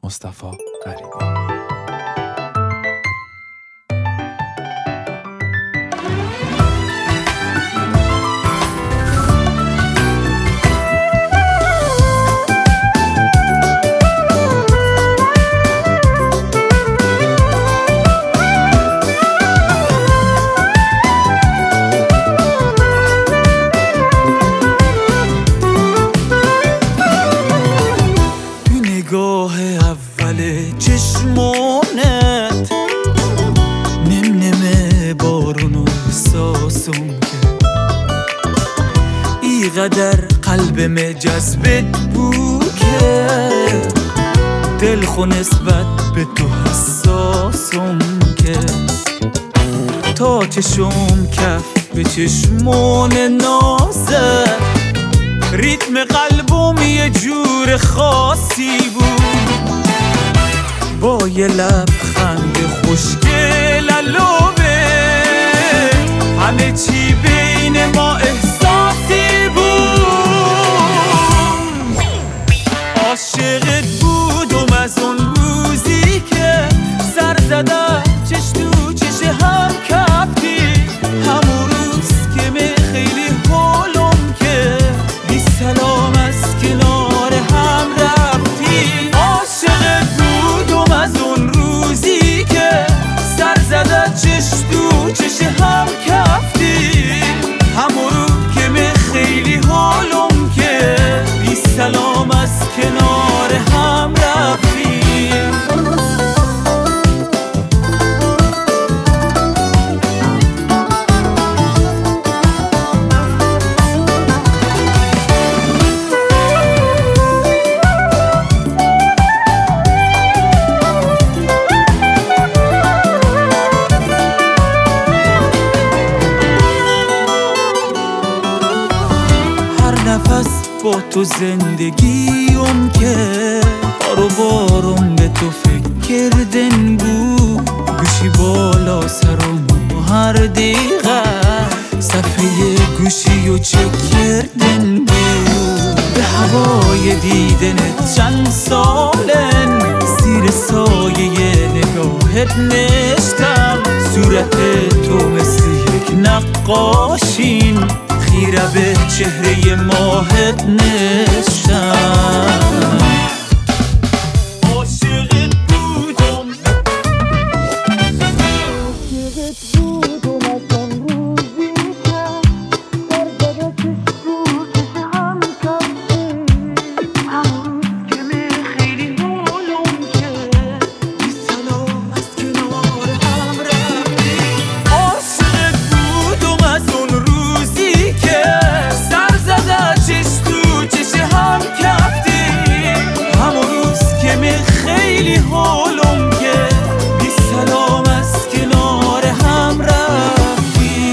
مصطفی غریبی. نگاه اول چشمانت نم بارونو احساسم کرد، اینقدر قلبم جذبت بود که دل خو نسبت به تو حساسم کرد. تا چشم کف به چشمان نازت، ریتم قلبم یه جور خاصی بود، با یه لبخند خوشگل لبه همه چی بین ما احساسی بود. عاشقت بودم از اون روزی که سر زدم چش تو چش هم کفتی، همون روز که من خیلی حالم که بی سلام از کنار هم رفتی. عاشقت بودم از اون روزی که سر زدم چش تو چش هم کفتی، همون روز که من خیلی حالم که بی سلام از کنار هم رفتی. نفس با تو زندگیم که بارو بارم به تو فکر کردن بود، گوشی بالا سرم هر دقیقه صفحه گوشی و چک کردن بود. به هوای دیدنت چند سالن زیر سایه نگاهت نشتم، صورت تو مثل یک نقاشین خیره به چهره ماهت نشتم.